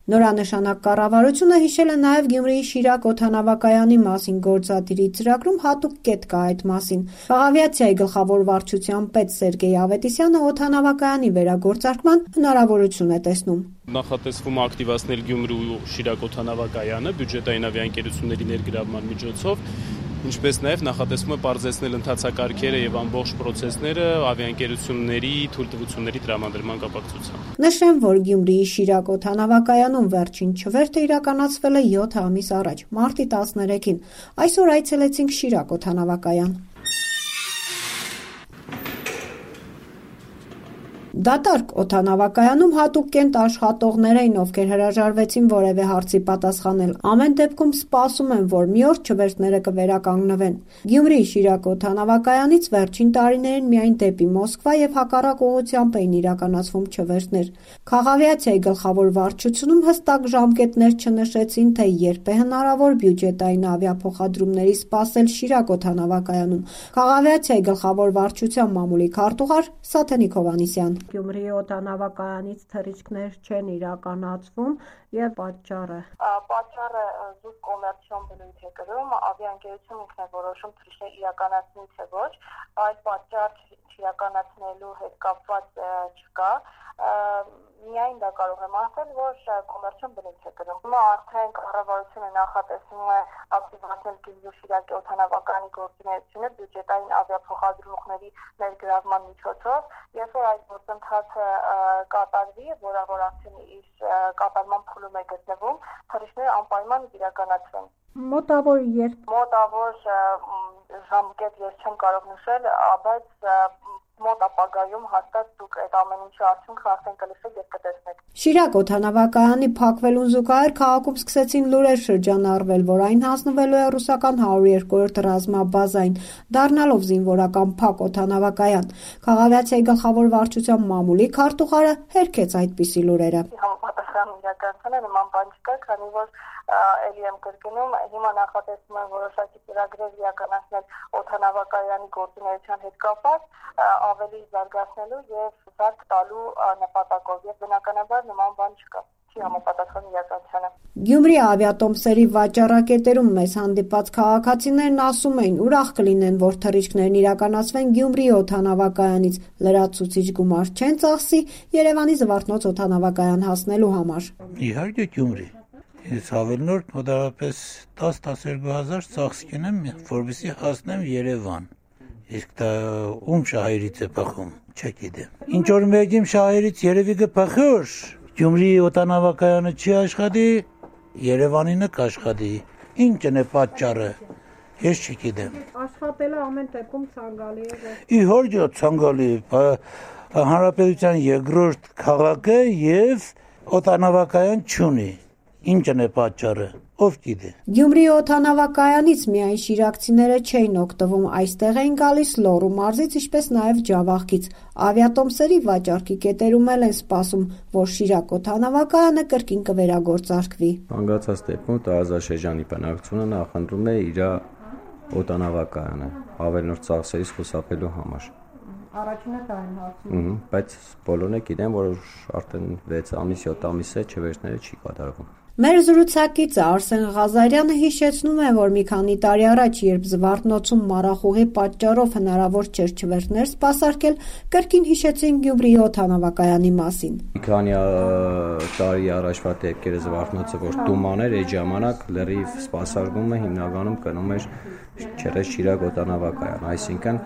Նորանշանակ կառավարությունը հիշել է նաև Գյումրիի Շիրակ օդանավակայանի մասին գործադիրի ծրագրում հատուկ կետ կա այդ մասին։ Խաղավիացիայի գլխավոր վարչության պետ Սերգեյ Ավետիսյանը օդանավակայանի վերագործարկման հնարավորություն է տեսնում։ Նախատեսվում ակտիվացնել Գյումրու Շիրակ օդանավակայանը բյուջետային ավիաընկերությունների ներգրավման միջոցով, ինչպես նաև նախատեսվում է պարզեցնել ընթացակարգերը եւ ամբողջ պրոցեսները ավիաընկերությունների թույլտվությունների տրամադրման կապակցությամբ։ Նշեմ, որ Գյումրիի Շիրակ օդանավակայանում վերջին չվերթը իրականացվել է 7 ամիս առաջ, մարտի 13-ին։ Այսօր այցելեցինք Շիրակ օդանավակայան։ Դատարկ օդանավակայանում հատուկ կենտ աշխատողներ էին, ովքեր հրաժարվեցին որևէ հարցի պատասխանել։ Ամեն դեպքում սպասում են, որ մի օր չվերթները կվերականգնվեն։ Գյումրիի Շիրակ օդանավակայանից վերջին տարիներին միայն դեպի Մոսկվա եւ հակառակ ուղղությամբ էին իրականացվում չվերթներ։ Խաղավիացիայի գլխավոր վարչությունում հստակ ժամկետներ չնշեցին, թե երբ է հնարավոր բյուջետային ավիափոխադրումների սպասել Շիրակ օդանավակայանում։ Խաղավիացիայի գլխավոր վարչության մամուլի քարտուղար Սաթենիկ Հովհաննիսյան։ Գյումրիի օդանավակայանից թռիչքներ չեն իրականացվում եւ պատճառը զուտ կոմերցիոն բնույթ է կրում, ավիաընկերությունն ինքն է որոշում թռիչքներ իրականացնի թե ոչ, այլ պատճառ չիրականացնելու հետ կապված չկա, միայն դա կարող եմ ասել, որ կոմերցիոն բնույթ է կրում։ Հիմա արդեն կառավարությունը նախատեսում է ակտիվացնել Գյումրու Շիրակի օդանավակայանի գործունեությունը բյուջետային ավիափոխադրումների ներգրավման միջոցով, երբ որ այդ գործընթացը կատարվի, որ արդեն իր կատարման փուլում է գտնվում, թռիչքները անպայման իրականացվեն։ Մոտավոր երբ։ Մոտավոր ժամկետ ես չեմ կարող նշել, բայց մոտ ապագայում հաստատ դուք այդ ամեն ինչի արդյունքը արդեն կլսեք եւ կտեսնեք։ Շիրակ օդանավակայանի փակվելուն զուգահեռ քաղաքում սկսեցին լուրեր շրջանառվել, որ այն հանձնվելու է ռուսական 102-րդ ռազմաբազային, դառնալով զինվորական փակ օդանավակայան։ Խաղավիացիայի գլխավոր վարչության մամուլի քարտուղարը հերքեց այդպիսի լուրերը։ Համապատասխան իրականացանը նման բան չկա, քանի որ էլի եմ կրկնում, հիմա նախատեսվում են որոշակի ծրագրեր իրականացնել օդանավակայանի գործունեության հետ կապված, ավելի զարգացնելու եւ զարգ տալու նպատակով եւ բնականաբար նման բան չկա։ Համապատասխան իրականությանը։ Գյումրի ավիատոմսերի վաճառակետերում մեզ հանդիպած քաղաքացիներն ասում էին, ուրախ կլինեն, որ թռիչքներն իրականացվեն Գյումրիի օդանավակայանից, լրացուցիչ գումար չեն ծախսի Երևանի Զվարթնոց օդանավակայան հասնելու համար։ Իհարկե Գյումրի։ Ես ավելնորդ մոտավորապես 10-12 հազար ծախս կունեմ, որպեսզի հասնեմ Երևան։ Իսկ դա ում շահերից է փախում, չգիտեմ։ Ինչ որ մեկին շահերից երևի կփախի, Գյումրիի օդանավակայանը չի աշխատի, Երևանինը կաշխատի։ Ինչն է պատճառը, ես չգիտեմ։ Աշխատելը ամեն դեպքում ցանկալի է։ Իհարկե ցանկալի է, հանրապետության երկրորդ քաղաքը եւ օդանավակայան չունի։ Ինչն է պատճառը, ով գիտե։ Գյումրիի օդանավակայանից միայն շիրակցիները չէին օգտվում, այստեղ էին գալիս Լոռու մարզից, ինչպես նաև Ջավախքից։ Ավիատոմսերի վաճառքի կետերում էլ են սպասում, որ Շիրակ օդանավակայանը կրկին կվերագործարկվի։ Հանգացած դեպքում Տարազա Շեժյանի բնակչությունը նախընտրում է իր օդանավակայանը ավելնորդ ծախսերից խուսափելու համար։ Առաջինը դա են հարցնում։ Բայց բոլորն գիտեն, որ արդեն 6 ամիս, 7 ամիս է չվերթները չի կատարվում։ Մեր զրուցակիցը Արսեն Ղազարյանը հիշեցնում է, որ մի քանի տարի առաջ, երբ Զվարթնոցում մառախուղի պատճառով հնարավոր չէր չվերթներ սպասարկել, կրկին հիշեցին Գյումրիի օդանավակայանի մասին։ Մի քանի տարի առաջվա դեպքերը Զվարթնոցը, որ տուման էր, այդ ժամանակ լրիվ սպասարկումը հիմնականում գնում էր Շիրակ օդանավակայան, այսինքն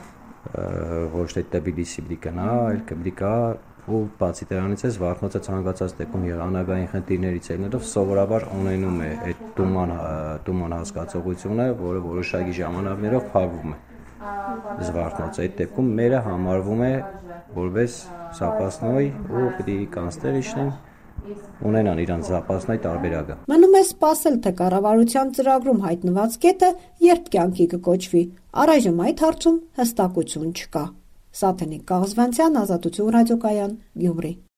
ոչ թե Թբիլիսի գնա, այլ կգա ու բացի դրանից է Զվարթնոցը ցանկացած դեպքում եղանակային խնդիրներից ելնելով սովորաբար ունենում է այդ տուման հասկացողությունը, որը որոշակի ժամանակներով փակվում է Զվարթնոցը։ Այդ դեպքում մերը համարվում է որպես զապասնոյ ու պիտի կանցներ իջնեն ունենան իրանց զապասնոյ տարբերակը։ Մնում է սպասել, թե կառավարության ծրագրում հայտնված կետը երբ կյանքի կկոչվի։ Առայժմ այդ հարցում հստակություն չկա։ Սաթենիկ Կաղզվանցյան, Ազատություն ռադիոկայան, Գյումրի։